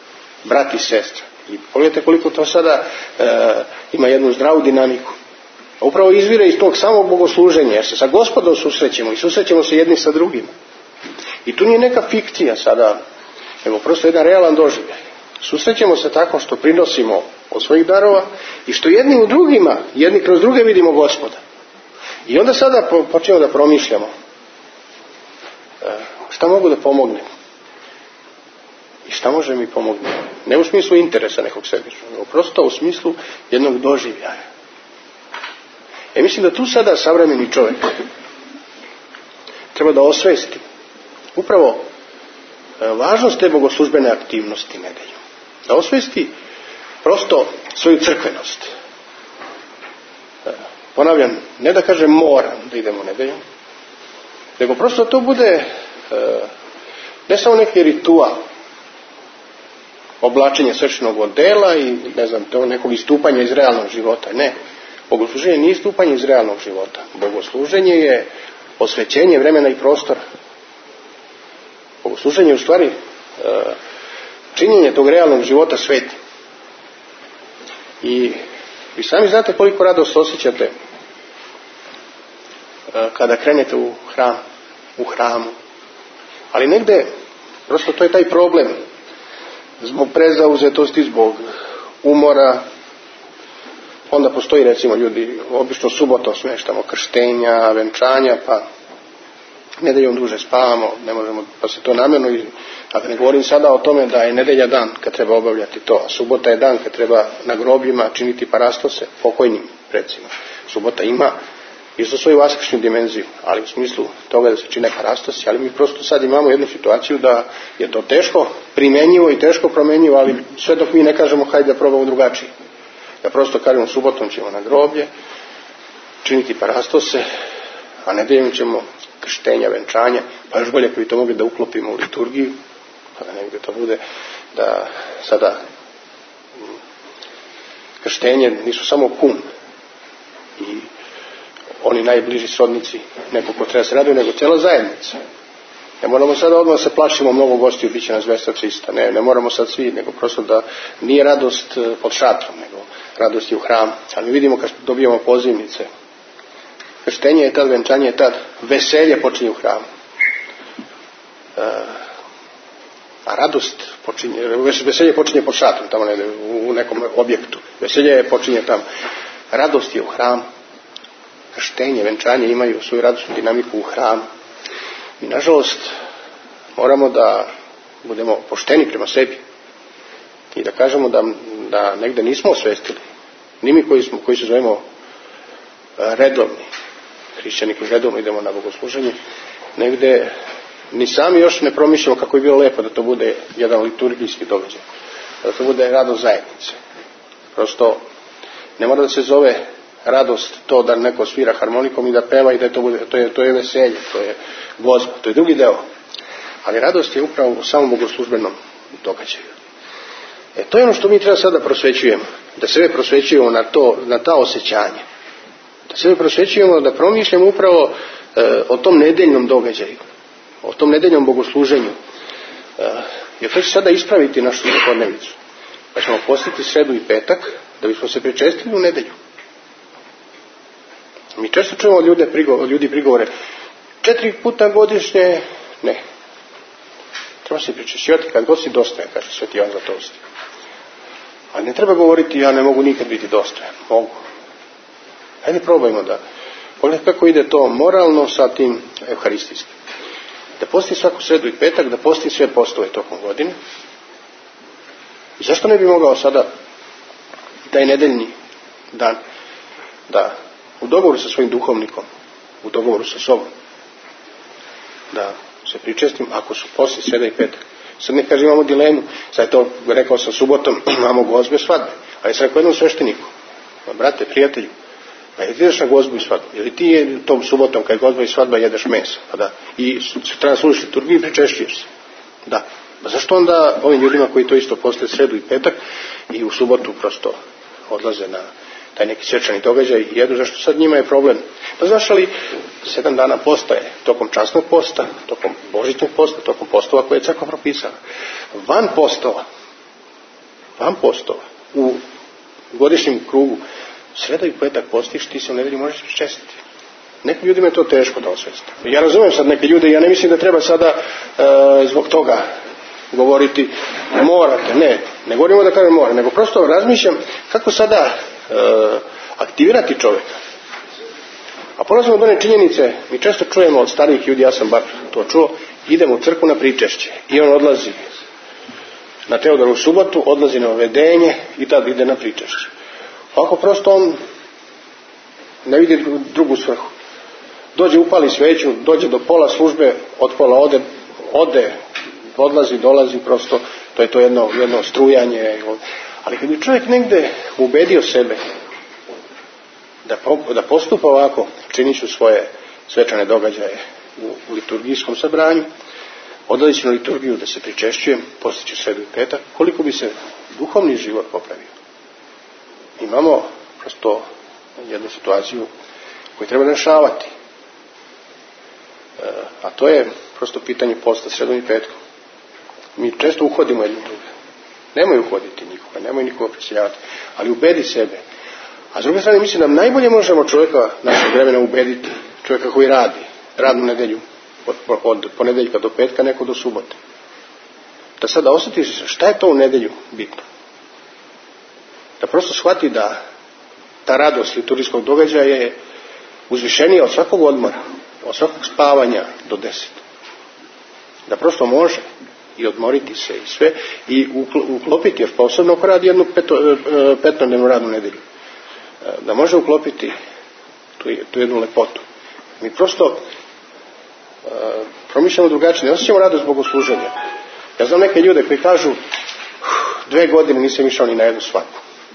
Brat i sestra. I pogledajte koliko to sada e, ima jednu zdravu dinamiku. Upravo izvire iz tog samog bogosluženja, jer se sa Gospodom susrećemo i susrećemo se jedni sa drugima. I tu nije neka fikcija sada, nego prosto jedan realan doživljaj. Susrećemo se tako što prinosimo od svojih darova i što jedni u drugima, jedni kroz druge vidimo Gospoda. I onda sada počnemo da promišljamo šta mogu da pomognem i šta može mi pomoći. Ne u smislu interesa nekog sebičnog, nego prosto u smislu jednog doživljaja. E mislim da tu sada savremeni čovjek treba da osvesti upravo važnost te bogoslužbene aktivnosti nedeljom. Da osvesti prosto svoju crkvenost. Ponavljam, ne da kažem moram da idemo nedeljom, nego prosto to bude ne samo neki ritual oblačenja svečanog odela i ne znam, to nekog istupanja iz realnog života. Ne. Bogosluženje nije istupanje iz realnog života. Bogosluženje je posvećenje vremena i prostora. Bogosluženje je u stvari činjenje tog realnog života svetim. I vi sami znate koliko radost osjećate kada krenete u hram, u hramu. Ali negde, prosto to je taj problem. Zbog prezauzetosti, zbog umora, onda postoji recimo ljudi, obično subotom smeštamo krštenja, venčanja, pa nedeljom duže spavamo, ne možemo, pa se to namjerno, a da ne govorim sada o tome da je nedelja dan kad treba obavljati to, a subota je dan kad treba na grobljima činiti parastose pokojnim recimo. Subota ima isto svoju vaskršnju dimenziju, ali u smislu toga da se čine parastosi, ali mi prosto sad imamo jednu situaciju da je to teško primjenjivo i teško promjenjivo, ali sve dok mi ne kažemo hajde da probamo drugačije. Da prosto kažemo subotom ćemo na groblje činiti parastose, a nedeljom ćemo krštenja, venčanja, pa još bolje koji to mogli da uklopimo u liturgiju, pa da negdje to bude da sada krštenje nisu samo kum i oni najbliži srodnici nekog ko treba se raduje, nego cijela zajednica. Ne moramo sada odmah se plašimo mnogo gostiju, bit će nas dvesta trista. Ne, ne moramo sad svi, nego prosto da nije radost pod šatrom, nego radost je u hramu. Ali mi vidimo kad dobijemo pozivnice. Krštenje je tad, venčanje je tad, veselje počinje u hramu. E, a radost počinje, veselje počinje pod šatrom, tamo negdje, u nekom objektu. Veselje počinje tamo. Radost je u hramu. Krštenje, venčanje imaju svoju radosnu dinamiku u hramu. I nažalost moramo da budemo pošteni prema sebi i da kažemo da, da negde nismo osvestili. Ni mi koji, smo, koji se zovemo redovni hrišćani, koji redovno idemo na bogosluženje, negde ni sami još ne promišljamo kako je bilo lepo da to bude jedan liturgijski događaj, da to bude radost zajednice. Prosto ne mora da se zove radost to da neko svira harmonikom i da peva i da to bude, to je, to je veselje, to je gozba, to je drugi deo. Ali radost je upravo u samom bogoslužbenom događaju. E to je ono što mi treba sada prosvećujemo, da sebe prosvećujemo na, to, na ta osjećanja. Da sebe prosvećujemo, da promišljamo upravo e, o tom nedeljnom događaju, o tom nedeljnom bogosluženju. E, jer to će sada ispraviti našu svakodnevicu. Pa ćemo postiti sredu i petak da bismo se pričestili u nedelju. Mi često čujemo od ljudi, prigovore, od ljudi prigovore, četiri puta godišnje, ne. Treba se pričešćivati kad god si dostojan, kaže Sveti Jovan Zlatovsti. Ali ne treba govoriti ja ne mogu nikad biti dostojan. Mogu. Hajde probajmo da. Pogledaj kako ide to moralno sa tim evharistijskim. Da posti svaku sredu i petak, da posti sve postove tokom godine. I zašto ne bi mogao sada taj nedeljni dan da u dogovoru sa svojim duhovnikom, u dogovoru sa sobom, da se pričestim ako su posti sreda i petak. Sad ne kažem imamo dilemu, sad je to rekao sam subotom, imamo gozbe svadbe, ali sam rekao jednom svešteniku, brate, prijatelju, pa je ti ideš na gozbu i svadbu, ili ti je tom subotom kad je gozba i svadba jedeš meso, pa da, i treba služiš liturgiju i pričešćuješ se. Da, pa zašto onda ovim ljudima koji to isto postoje sredu i petak i u subotu prosto odlaze na taj neki svečani događaj i jedu, zašto sad njima je problem? Pa znaš li, sedam dana posta je tokom časnog posta, tokom božićnog posta, tokom postova koje je crkva propisala. Van postova, van postova, u godišnjem krugu sreda i petak postiš, ti se u nedelju možeš pričestiti. Nekim ljudima je to teško da osvesti. Ja razumijem sad neke ljude, ja ne mislim da treba sada e, zbog toga govoriti morate, ne, ne govorimo da kažem mora, nego prosto razmišljam kako sada e, aktivirati čovjeka. A polazimo od one činjenice, mi često čujemo od starijih ljudi, ja sam bar to čuo, idemo u crkvu na pričešće i on odlazi na Teodorovu subotu, odlazi na uvedenje i tad ide na pričešće. Ovako prosto on ne vidi drugu svrhu. Dođe, upali sveću, dođe do pola službe, od pola ode, ode, odlazi, dolazi, prosto to je to jedno, jedno strujanje. Ali kad bi čovjek negde ubedio sebe da, da postupa ovako, činit ću svoje svečane događaje u, u liturgijskom sabranju, odlazi na liturgiju da se pričešćujem, postiću sredu i petak, koliko bi se duhovni život popravio. Imamo prosto jednu situaciju koju treba rešavati. E, a to je prosto pitanje posta sredom i petkom. Mi često uhodimo jednim druge. Nemoj uhoditi nikoga, nemoj nikoga prisiljavati, ali ubedi sebe. A s druge strane mislim da najbolje možemo čovjeka našeg vremena ubediti, čovjeka koji radi, radnu nedelju, od, od ponedeljka do petka, neko do subote. Da sada osjetiš šta je to u nedelju bitno. Da prosto shvati da ta radost liturgijskog događaja je uzvišenija od svakog odmora, od svakog spavanja do deset. Da prosto može i odmoriti se i sve i uklopiti, još posebno ako radi jednu peto, petodnevnu radnu nedelju, da može uklopiti tu, tu jednu lepotu. Mi prosto uh, promišljamo drugačije, ne osjećamo radost bogosluženja. Ja znam neke ljude koji kažu dve godine nisam išao ni na jednu svadbu.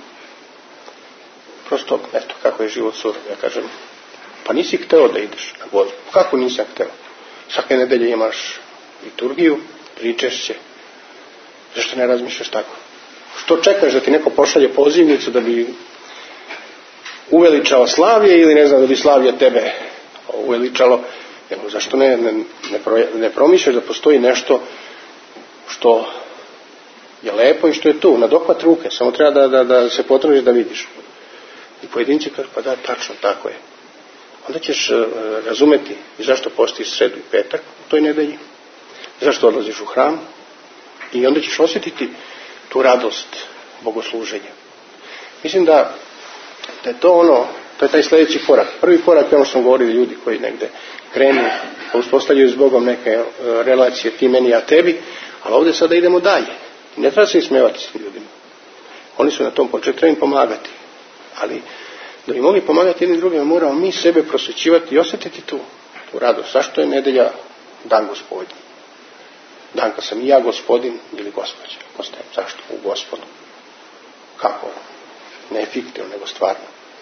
Prosto, eto, kako je život surov. Ja kažem, pa nisi hteo da ideš na gozbu. Kako nisam hteo? Svake nedelje imaš liturgiju, pričešće. Zašto ne razmišljaš tako? Što čekaš da ti neko pošalje pozivnicu da bi uveličao slavlje ili ne znam da bi slavlje tebe uveličalo? Evo, zašto ne, ne, ne, pro, ne promišljaš da postoji nešto što je lepo i što je tu, na dohvat ruke. Samo treba da, da, da se potrudiš da vidiš. I pojedinci kažu, pa da, tačno, tako je. Onda ćeš uh, razumeti zašto postiš sredu i petak u toj nedelji, zašto odlaziš u hram i onda ćeš osjetiti tu radost bogosluženja. Mislim da, da je to ono, to je taj sljedeći korak. Prvi korak je ono što sam govorio, ljudi koji negde krenu, pa uspostavljaju s Bogom neke uh, relacije ti meni, ja tebi, ali ovdje sada idemo dalje. Ne treba se ismevati s ljudima. Oni su na tom početku, treba im pomagati. Ali da bi mogli pomagati jednim drugima, moramo mi sebe prosvećivati i osjetiti tu, tu radost. Zašto je nedelja dan Gospodin? Dan kad sam i ja Gospodin ili Gospođa. Ostajem. Zašto? U Gospodu. Kako? Ne fiktivno, nego stvarno.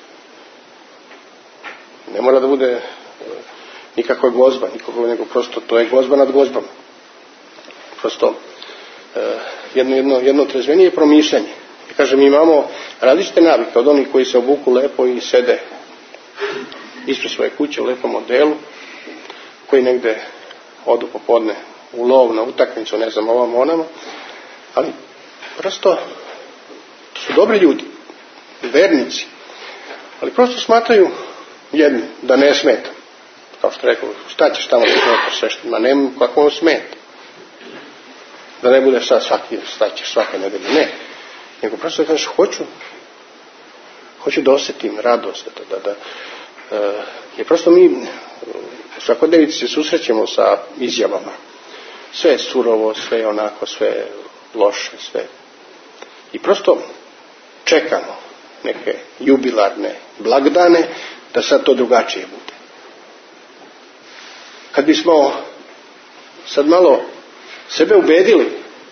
Ne mora da bude nikakva gozba, nikakva, nego prosto to je gozba nad gozbama. Prosto jedno, jedno, jedno trezvenije promišljanje. I kažem, mi imamo različite navike od onih koji se obuku lepo i sede ispred svoje kuće u lepom modelu, koji negde odu popodne u lov, na utakmicu, ne znam, ovam onama, ali prosto su dobri ljudi, vernici, ali prosto smatraju jedni da ne smeta. Kao što rekao, šta ćeš tamo da smetaš sve što, ma nema kako on smeta. Da ne budeš sad svaki, staćeš svake nedelje, ne. Nego prosto da kažeš, hoću, hoću da osjetim radost, da, da, da, uh, jer prosto mi u svakodnevici se susrećemo sa izjavama. Sve je surovo, sve je onako, sve je loše, sve. I prosto čekamo neke jubilarne blagdane da sad to drugačije bude. Kad bismo sad malo sebe ubedili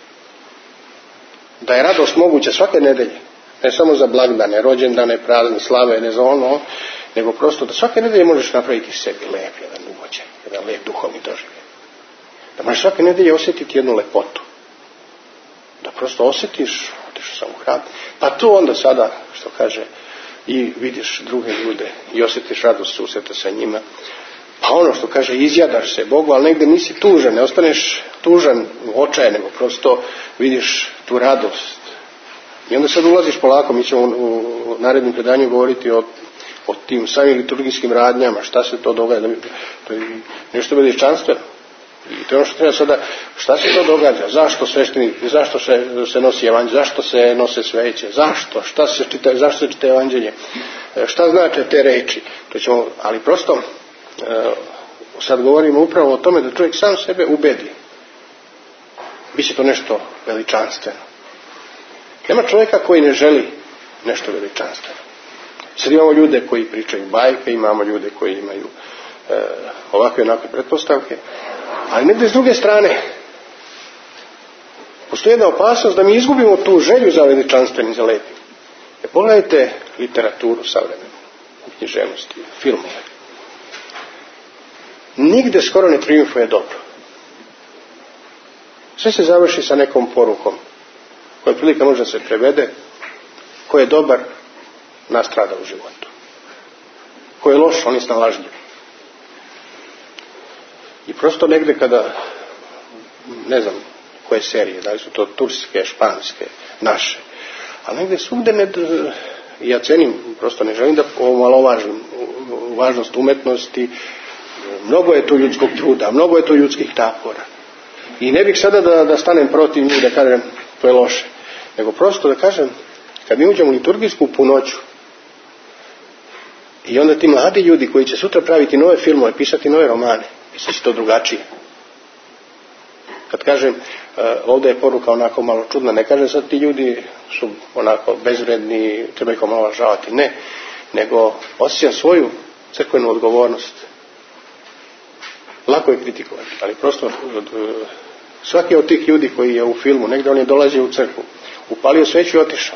da je radost moguća svake nedelje, ne samo za blagdane, rođendane, prazne, slave, ne za ono, nego prosto da svake nedelje možeš napraviti sebi lep jedan ugođaj, jedan lep duhovni doživljaj. Da možeš svake nedelje osjetiti jednu lepotu. Da prosto osjetiš, otišao sam u hram, pa tu onda sada, što kaže, i vidiš druge ljude i osjetiš radost susreta sa njima. Pa ono što kaže, izjadaš se Bogu, ali negdje nisi tužan, ne ostaneš tužan, očajan, nego prosto vidiš tu radost I onda sad ulaziš polako, mi ćemo u narednim predanju govoriti o, o tim samim liturgijskim radnjama, šta se to događa, to je nešto veličanstveno. I to je ono što treba sada, šta se to događa, zašto svešteni, zašto se, se nosi evanđelje, zašto se nose sveće, zašto, šta se čita, zašto se čita evanđelje, šta znače te reči, to ćemo, ali prosto sad govorimo upravo o tome da čovjek sam sebe ubedi. Biće to nešto veličanstveno. Nema čovjeka koji ne želi nešto veličanstveno. Sad imamo ljude koji pričaju bajke, imamo ljude koji imaju e, ovakve i onakve pretpostavke, ali negdje s druge strane postoji jedna opasnost da mi izgubimo tu želju za veličanstvenim, za lepim. E, pogledajte literaturu savremenu, književnosti, filmove. Nigde skoro ne triumfuje dobro. Sve se završi sa nekom porukom koja prilika može da se prevede. Ko je dobar, nastrada u životu. Ko je loš, on je snalažljiv. I prosto negde kada, ne znam koje serije, da li su to turske, španske, naše, ali negde svugde ne, ja cenim, prosto ne želim da omalovažim važnost umetnosti, mnogo je tu ljudskog truda, mnogo je tu ljudskih napora. I ne bih sada da, da stanem protiv njih, da kažem to je loše, nego prosto da kažem, kad mi uđemo u liturgijsku punoću i onda ti mladi ljudi koji će sutra praviti nove filmove, pisati nove romane, misli će to drugačije. Kad kažem, ovdje je poruka onako malo čudna, ne kažem sad ti ljudi su onako bezvredni, treba ih omalovažavati, ne, nego osjećam svoju crkvenu odgovornost. Lako je kritikovati, ali prosto svaki od tih ljudi koji je u filmu, negdje on je dolazio u crkvu, upalio sveću i otišao.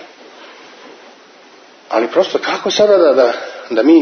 Ali prosto kako sada da, da, da mi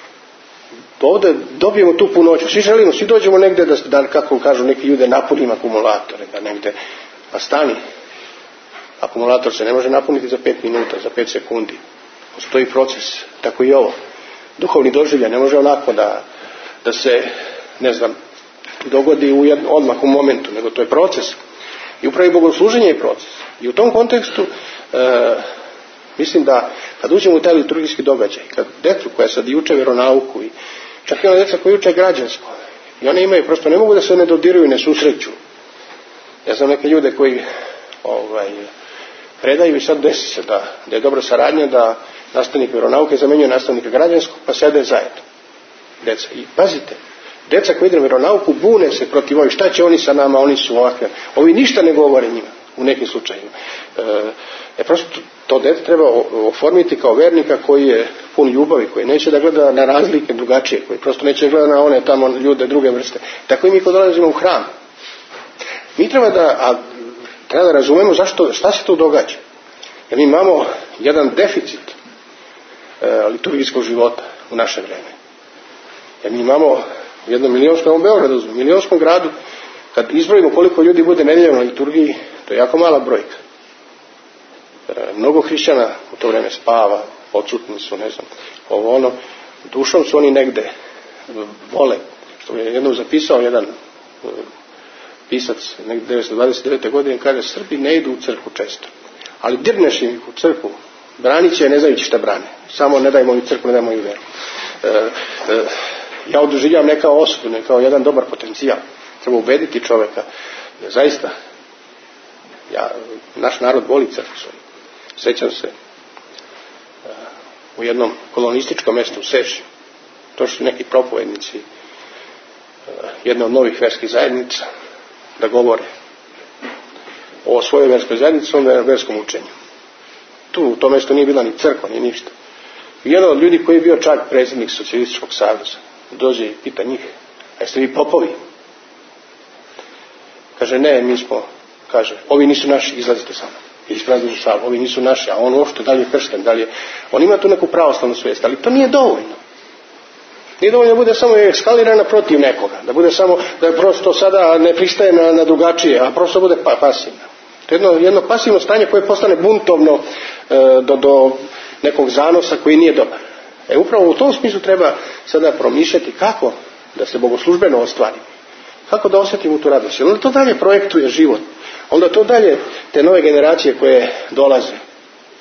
ovdje dobijemo tu punoću, svi želimo, svi dođemo negdje da, da kako kažu neki ljude, napunimo akumulatore, da negdje, pa stani, akumulator se ne može napuniti za pet minuta, za pet sekundi, postoji proces, tako i ovo. Duhovni doživljaj ne može onako da, da se, ne znam, dogodi u jedno, odmah u momentu, nego to je proces. I upravo i bogosluženje je proces. I u tom kontekstu e, mislim da kad uđemo u taj liturgijski događaj, kad decu koja sad i uče vjeronauku i čak i ona djeca koja uče građansko, i one imaju, prosto ne mogu da se ne dodiruju i ne susreću. Ja znam neke ljude koji ovaj, predaju i sad desi se da, da je dobra saradnja da nastavnik vjeronauke zamenjuje nastavnika građanskog pa sede zajedno. Deca. I pazite, deca koji idu na vjeronauku bune se protiv ovih, šta će oni sa nama, oni su ovakve. Ovi ništa ne govore njima u nekim slučajima. E, prosto to dete treba oformiti kao vernika koji je pun ljubavi, koji neće da gleda na razlike drugačije, koji prosto neće gleda na one tamo ljude druge vrste. Tako i mi kad dolazimo u hram. Mi treba da, a, treba da razumemo zašto, šta se tu događa. Jer mi imamo jedan deficit e, liturgijskog života u naše vreme. Jer mi imamo u jednom milionskom, u Beogradu, u milionskom gradu, kad izbrojimo koliko ljudi bude nedeljom na liturgiji, to je jako mala brojka. E, mnogo hrišćana u to vreme spava, odsutni su, ne znam, ovo ono, dušom su oni negde, vole, što je jednom zapisao jedan e, pisac, negdje devetsto dvadeset devete godine, kaže, Srbi ne idu u crkvu često, ali dirneš im u crkvu, branit će, ne znajući šta brane, samo ne daj moju crkvu, ne daj moju veru. E, e, ja odoživljam ne kao osudu, ne kao jedan dobar potencijal. Treba ubediti čovjeka. Ja, zaista, ja, naš narod voli crkvu svoju. Sjećam se uh, u jednom kolonističkom mjestu u Seši, to su neki propovednici uh, jedne od novih verskih zajednica da govore o svojoj verskoj zajednici, o verskom učenju. Tu u tom mjestu nije bila ni crkva, ni ništa. I jedan od ljudi koji je bio čak predsjednik Socijalističkog saveza dođe i pita njih, a jeste vi popovi? Kaže, ne, mi smo, kaže, ovi nisu naši, izlazite samo. Isprazni su salu, ovi nisu naši, a on uopšte dalje kršten, dalje. On ima tu neku pravoslavnu svijest, ali to nije dovoljno. Nije dovoljno da bude samo eskalirana protiv nekoga, da bude samo, da prosto sada ne pristaje na, na drugačije, a prosto bude pa, pasivna. To je jedno, jedno pasivno stanje koje postane buntovno e, do, do nekog zanosa koji nije dobar. E upravo u tom smislu treba sada promišljati kako da se bogoslužbeno ostvari. Kako da osjetimo tu radost. Onda to dalje projektuje život. Onda to dalje te nove generacije koje dolaze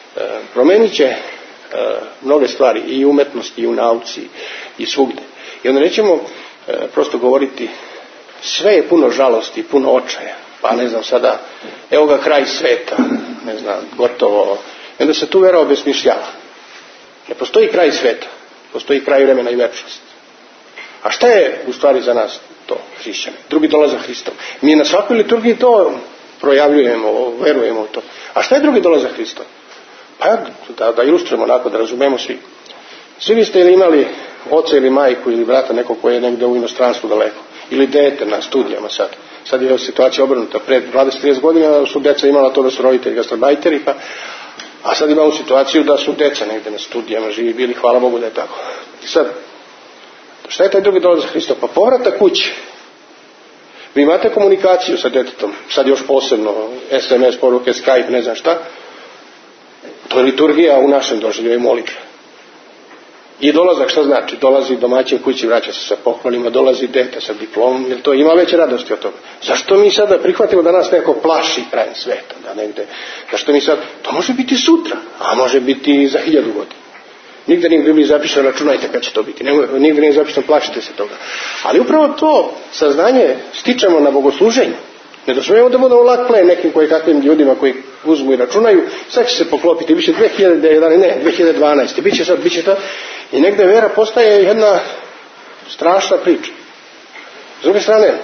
promenit će mnoge stvari i u umetnosti i u nauci i svugde. I onda nećemo prosto govoriti sve je puno žalosti, puno očaja, pa ne znam sada, evo ga kraj sveta, ne znam, gotovo. I onda se tu vera obesmišljava. Ne postoji kraj sveta, postoji kraj vremena i večnost. A šta je u stvari za nas to, hrišćani? Drugi dolazak Hristov. Mi na svakoj liturgiji to projavljujemo, verujemo u to. A šta je drugi dolazak Hristov? Pa da, da ilustrujemo onako, da razumemo svi. Svi vi ste ili imali oca ili majku ili brata nekog koji je negdje u inostranstvu daleko. Ili dete na studijama sad. Sad je situacija obrnuta. Pred dvadeset do trideset godina su djeca imala to da su roditelji gastarbajteri, pa, a sad imamo situaciju da su djeca negdje na studijama živi bili, hvala Bogu da je tako. I sad, šta je taj drugi dolazak Hristov? Pa povratak kući. Vi imate komunikaciju sa djetetom, sad još posebno, es em es poruke, Skype, ne znam šta. To je liturgija u našem doživljaju molitve. I dolazak, šta znači? Dolazi domaćin kući, vraća se sa pohvalima, dolazi dete sa diplomom, jer to ima veće radosti od toga. Zašto mi sada prihvatimo da nas neko plaši krajem sveta? Da negde, zašto mi sad, to može biti sutra, a može biti za hiljadu godina. Nigde nije u Bibliji zapisano, računajte kad će to biti. Nigde nije zapisano, plašite se toga. Ali upravo to saznanje stičemo na bogosluženju. Ne dozvoljamo da budemo lak plen nekim koji kakvim ljudima koji uzmu i računaju, sad će se poklopiti, bit će dve hiljade jedanaeste, ne, dve hiljade dvanaeste, bit će sad, bit će to. I negde vera postaje jedna strašna priča. S druge strane, e,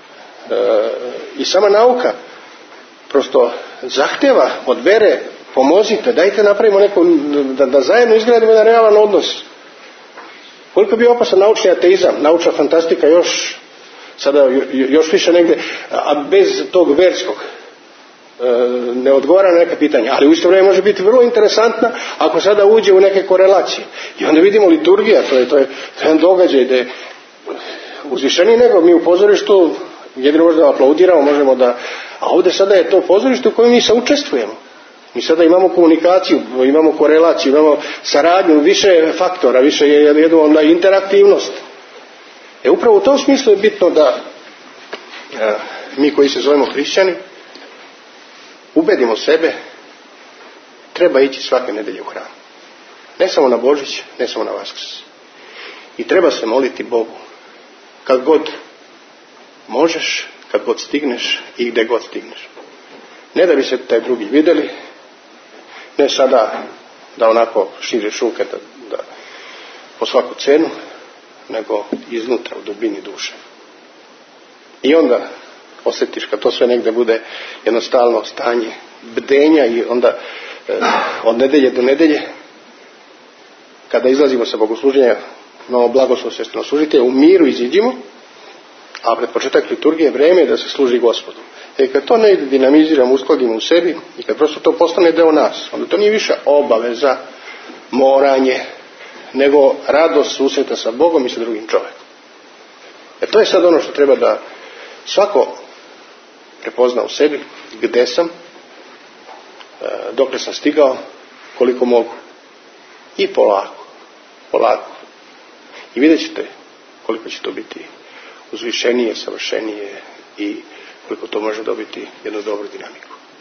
i sama nauka prosto zahteva od vere, pomozite, dajte napravimo neko, da, da zajedno izgradimo jedan realan odnos. Koliko bi opasan naučni ateizam, naučna fantastika još sada još više negdje, a bez tog verskog ne odgovara na neka pitanja, ali u isto vrijeme može biti vrlo interesantna ako sada uđe u neke korelacije. I onda vidimo liturgija, to je, to je jedan događaj gdje uzvišeniji nego mi u pozorištu jedino možda aplaudiramo, možemo da, a ovdje sada je to pozorište u kojem mi saučestvujemo. Mi sada imamo komunikaciju, imamo korelaciju, imamo saradnju, više faktora, više je jedno onda interaktivnost. E upravo u tom smislu je bitno da e, mi koji se zovemo hrišćani ubedimo sebe, treba ići svake nedelje u hram. Ne samo na Božić, ne samo na Vaskrs. I treba se moliti Bogu kad god možeš, kad god stigneš i gdje god stigneš. Ne da bi se taj drugi vidjeli, ne sada da onako širiš ruke da, da po svaku cenu, nego iznutra u dubini duše. I onda osjetiš kad to sve negdje bude jednostavno stanje bdenja i onda eh, od nedelje do nedelje kada izlazimo sa bogosluženja na blagoslov sveštenog služitelja u miru iziđimo, a pred početak liturgije vrijeme je da se služi Gospodu. I kad to ne dinamiziramo, uskladimo u sebi i kad prosto to postane deo nas, onda to nije više obaveza, moranje, nego radost susreta sa Bogom i sa drugim čovjekom. E to je sad ono što treba da svako prepozna u sebi gdje sam, dokle sam stigao, koliko mogu. I polako, polako. I vidjet ćete koliko će to biti uzvišenije, savršenije i koliko to može dobiti jednu dobru dinamiku.